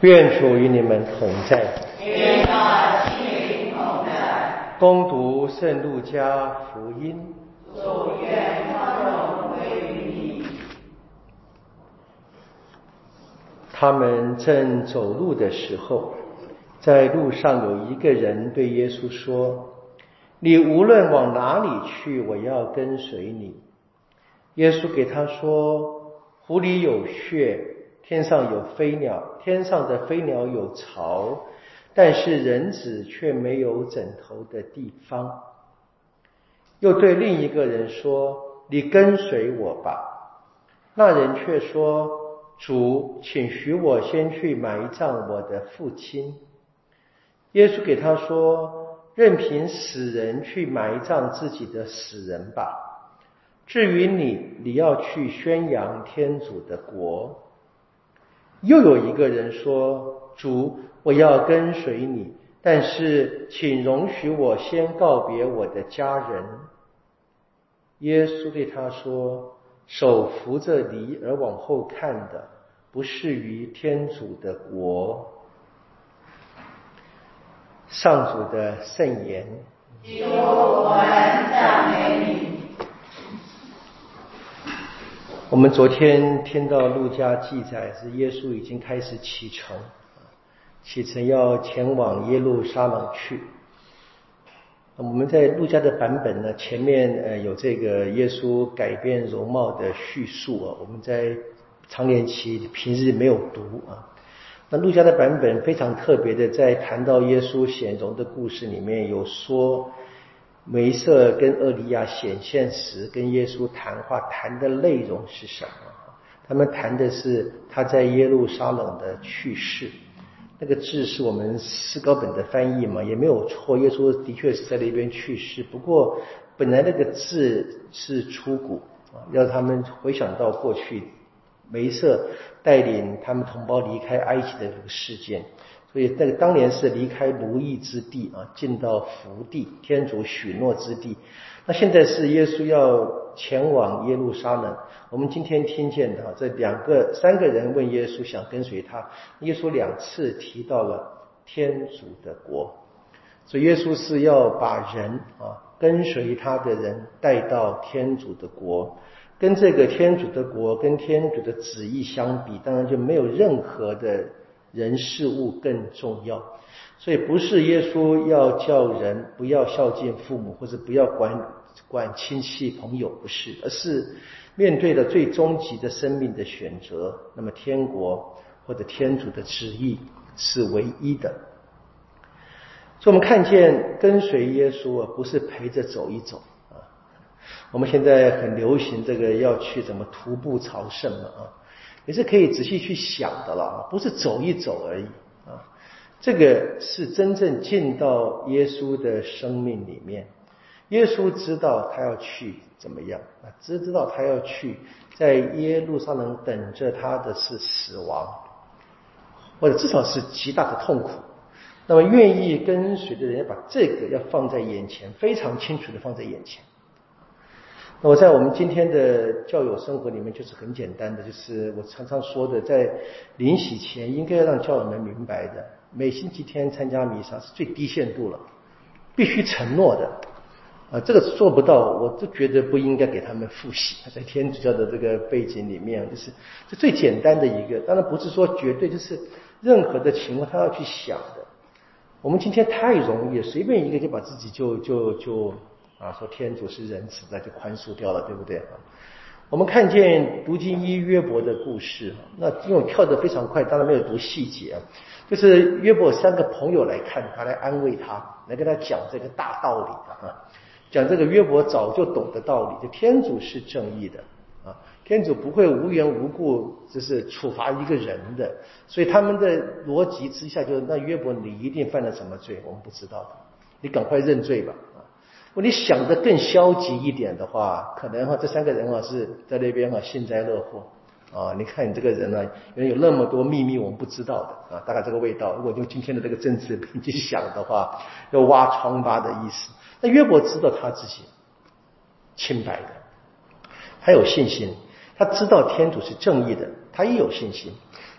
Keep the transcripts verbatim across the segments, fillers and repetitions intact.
愿主与你们同在。 愿他心灵同在。 恭读圣路加福音。 主愿光荣归于你。 他们正走路的时候，在路上有一个人对耶稣说：“你无论往哪里去，我要跟随你。”耶稣给他说：“湖里有穴，天上有飞鸟，天上的飞鸟有巢，但是人子却没有枕头的地方。”又对另一个人说：“你跟随我吧。”那人却说：“主，请许我先去埋葬我的父亲。”耶稣给他说：“任凭死人去埋葬自己的死人吧。至于你，你要去宣扬天主的国。”又有一个人说：“主，我要跟随你，但是请容许我先告别我的家人。”耶稣对他说：“手扶着犁而往后看的，不是于天主的国。”上主的圣言。 基督，我们赞美你。 我们昨天听到路加记载，是耶稣已经开始启程，启程要前往耶路撒冷去。我们在路加的版本呢，前面呃有这个耶稣改变容貌的叙述啊，我们在常年期平日没有读啊。那路加的版本非常特别的，在谈到耶稣显容的故事里面有说，梅瑟跟厄利亚显现时跟耶稣谈话，谈的内容是什么？他们谈的是他在耶路撒冷的去世。那个字是我们诗稿本的翻译嘛，也没有错，耶稣的确是在那边去世。不过本来那个字是出谷啊，要他们回想到过去梅瑟带领他们同胞离开埃及的这个事件，所以那个当年是离开奴役之地啊，进到福地，天主许诺之地。那现在是耶稣要前往耶路撒冷。我们今天听见的这两个三个人问耶稣想跟随他，耶稣两次提到了天主的国，所以耶稣是要把人啊跟随他的人带到天主的国。跟这个天主的国跟天主的旨意相比，当然就没有任何的人事物更重要。所以不是耶稣要叫人不要孝敬父母，或者不要管管亲戚朋友，不是，而是面对了最终极的生命的选择，那么天国或者天主的旨意是唯一的。所以我们看见跟随耶稣啊，不是陪着走一走啊。我们现在很流行这个要去怎么徒步朝圣了啊，也是可以仔细去想的了，不是走一走而已啊。这个是真正进到耶稣的生命里面。耶稣知道他要去怎么样啊？知知道他要去，在耶路撒冷等着他的是死亡，或者至少是极大的痛苦。那么愿意跟随的人要把这个要放在眼前，非常清楚的放在眼前。那我在我们今天的教友生活里面就是很简单的，就是我常常说的，在临洗前应该要让教友们明白的，每星期天参加弥撒是最低限度了，必须承诺的啊，这个做不到，我就觉得不应该给他们复习。在天主教的这个背景里面，就是这最简单的一个，当然不是说绝对，就是任何的情况他要去想的。我们今天太容易，随便一个就把自己就就就啊说天主是仁慈的，就宽恕掉了，对不对啊？我们看见读经一约伯的故事，那这种跳得非常快，当然没有读细节啊。就是约伯三个朋友来看他，来安慰他，来跟他讲这个大道理啊，讲这个约伯早就懂的道理，就天主是正义的啊，天主不会无缘无故就是处罚一个人的，所以他们的逻辑之下就是，那约伯你一定犯了什么罪，我们不知道的，你赶快认罪吧啊！如果你想得更消极一点的话，可能哈这三个人啊是在那边啊幸灾乐祸啊！你看你这个人啊，原来有那么多秘密我们不知道的啊，大概这个味道。如果用今天的这个政治评去想的话，要挖疮疤的意思。那约伯知道他自己清白的，他有信心，他知道天主是正义的，他也有信心。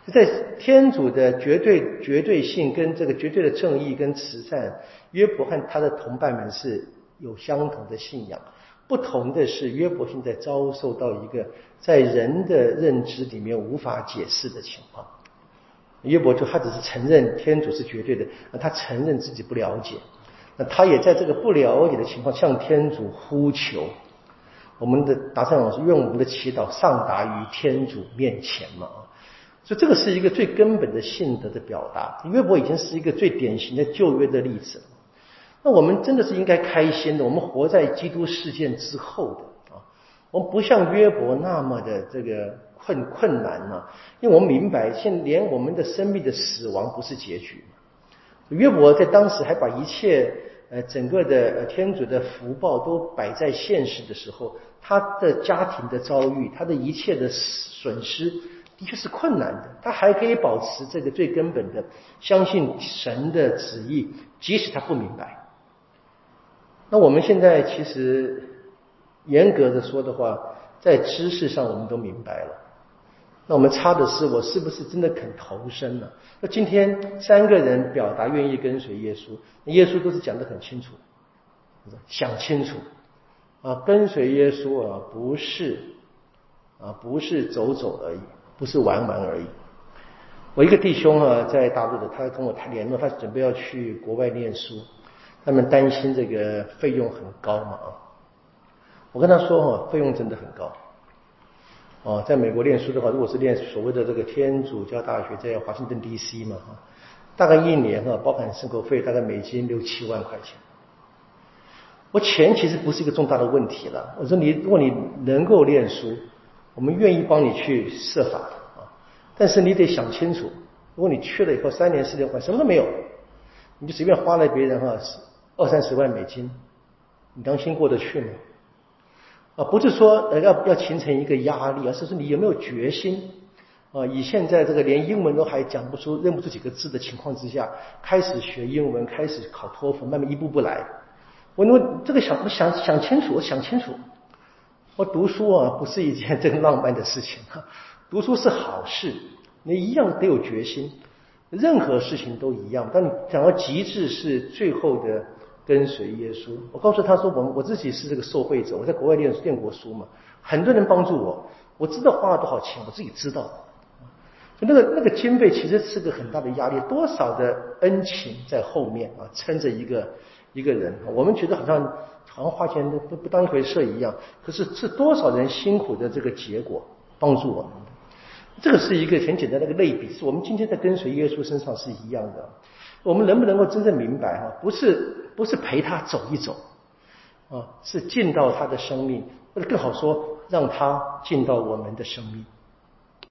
在天主的绝对绝对性跟这个绝对的正义跟慈善，约伯和他的同伴们是有相同的信仰。不同的是，约伯现在遭受到一个在人的认知里面无法解释的情况。约伯就他只是承认天主是绝对的，那他承认自己不了解，那他也在这个不了解的情况向天主呼求。我们的达善老师愿我们的祈祷上达于天主面前嘛，所以这个是一个最根本的信德的表达。约伯已经是一个最典型的旧约的例子了。那我们真的是应该开心的，我们活在基督事件之后的啊，我们不像约伯那么的这个困困难啊，因为我们明白，现连我们的生命的死亡不是结局。约伯在当时还把一切呃整个的呃天主的福报都摆在现实的时候，他的家庭的遭遇，他的一切的损失的确是困难的，他还可以保持这个最根本的相信神的旨意，即使他不明白。那我们现在其实严格的说的话，在知识上我们都明白了，那我们差的是我是不是真的肯投身呢？那今天三个人表达愿意跟随耶稣，耶稣都是讲得很清楚，想清楚啊，跟随耶稣啊，不是啊，不是走走而已，不是玩玩而已。我一个弟兄啊，在大陆的，他跟我谈联络，他准备要去国外念书，他们担心这个费用很高嘛啊。我跟他说哈，费用真的很高。哦，在美国念书的话，如果是念所谓的这个天主教大学，在华盛顿 D C 嘛哈，大概一年哈，包含生活费，大概美金六七万块钱。我钱其实不是一个重大的问题了。我说你，如果你能够念书，我们愿意帮你去设法啊，但是你得想清楚，如果你去了以后三年四年换什么都没有，你就随便花了别人哈二三十万美金，你良心过得去吗？啊，不是说呃要要形成一个压力，而是说你有没有决心啊？以现在这个连英文都还讲不出、认不出几个字的情况之下，开始学英文，开始考托福，慢慢一步步来。我我这个想我想想清楚，我想清楚，我读书啊不是一件这个浪漫的事情啊，读书是好事，你一样得有决心。任何事情都一样，当你想要极致是最后的跟随耶稣。我告诉他说，我我自己是这个受惠者，我在国外念念过书嘛，很多人帮助我，我知道花了多少钱，我自己知道。那个那个经费其实是个很大的压力，多少的恩情在后面啊，撑着一个一个人。我们觉得好像好像花钱不不当一回事一样，可是是多少人辛苦的这个结果帮助我们的。这个是一个很简单的一个类比，是我们今天在跟随耶稣身上是一样的。我们能不能够真正明白哈？不是不是陪他走一走啊，是进到他的生命，或者更好说，让他进到我们的生命。